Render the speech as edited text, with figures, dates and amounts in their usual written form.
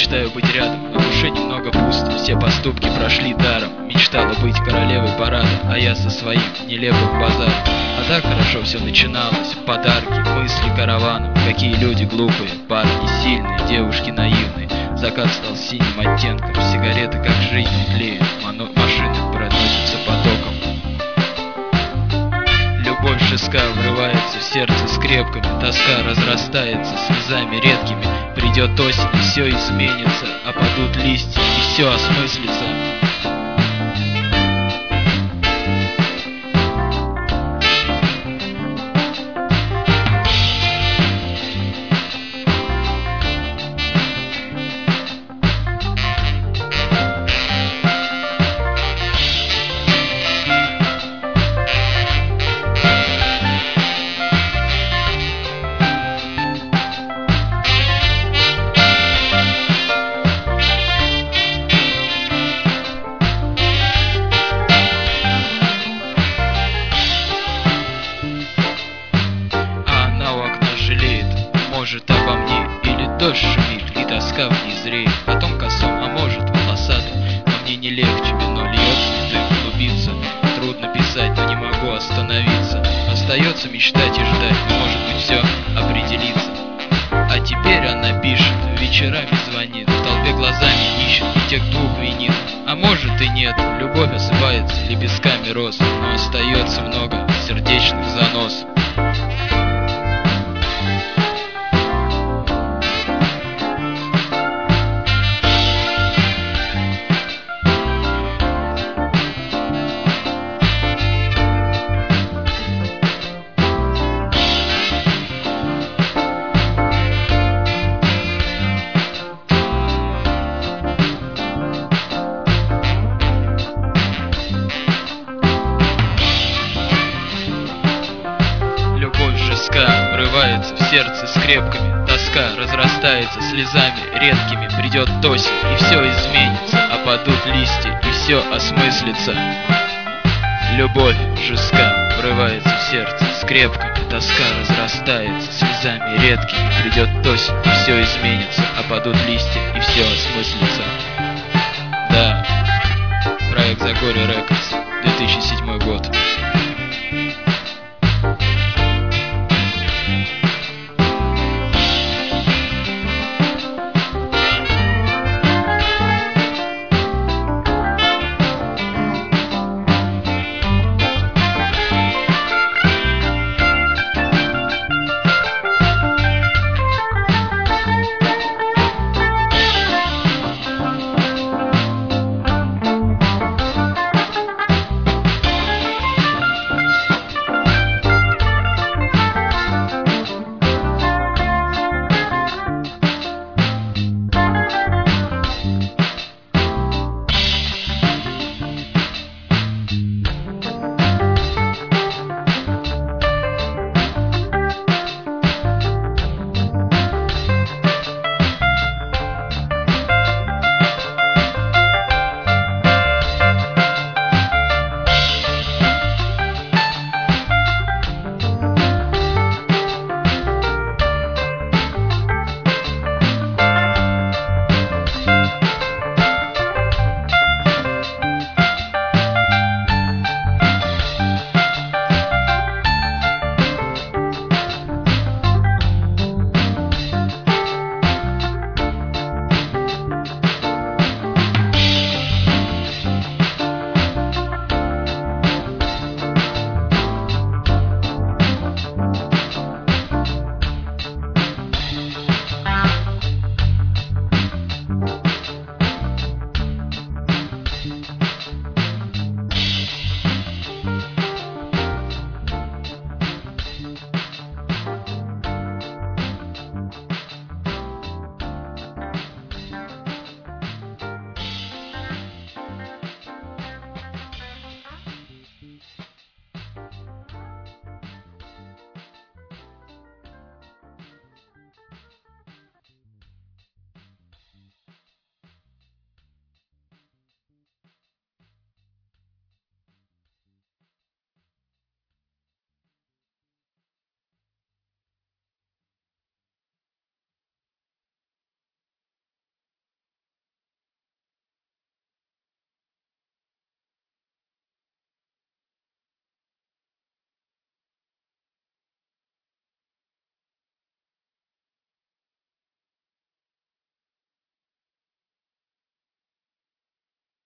мечтаю быть рядом, но в душе немного пусто. Все поступки прошли даром. Мечтала быть королевой парада, а я со своим нелепым базаром. А так хорошо все начиналось. Подарки, мысли караваном. Какие люди глупые, парни сильные, девушки наивные. Закат стал синим оттенком, сигареты как жизнь тлеют, машины проносятся потоком. Любовь жестка врывается в сердце скрепками, тоска разрастается слезами редкими. Придет осень, и все изменится, опадут листья, и все осмыслится. Может обо мне, или дождь шумит, и тоска в ней зреет. Потом косом, а может волосатым, но мне не легче, вино льется, дым клубится. Трудно писать, но не могу остановиться. Остается мечтать и ждать, но может быть все определится. А теперь она пишет, вечерами звонит, в толпе глазами ищет, и тех двух винит. А может и нет, любовь осыпается лепестками роз, но остается много сердечных занос. Тоска врывается в сердце скрепками, тоска разрастается слезами редкими. Придет осень, и все изменится, опадут листья, и все осмыслится. Любовь жестка врывается в сердце скрепками, тоска разрастается слезами редкими. Придет осень, и все изменится, опадут листья, и все осмыслится. Да, проект Загорье Рекордс, 2007 год.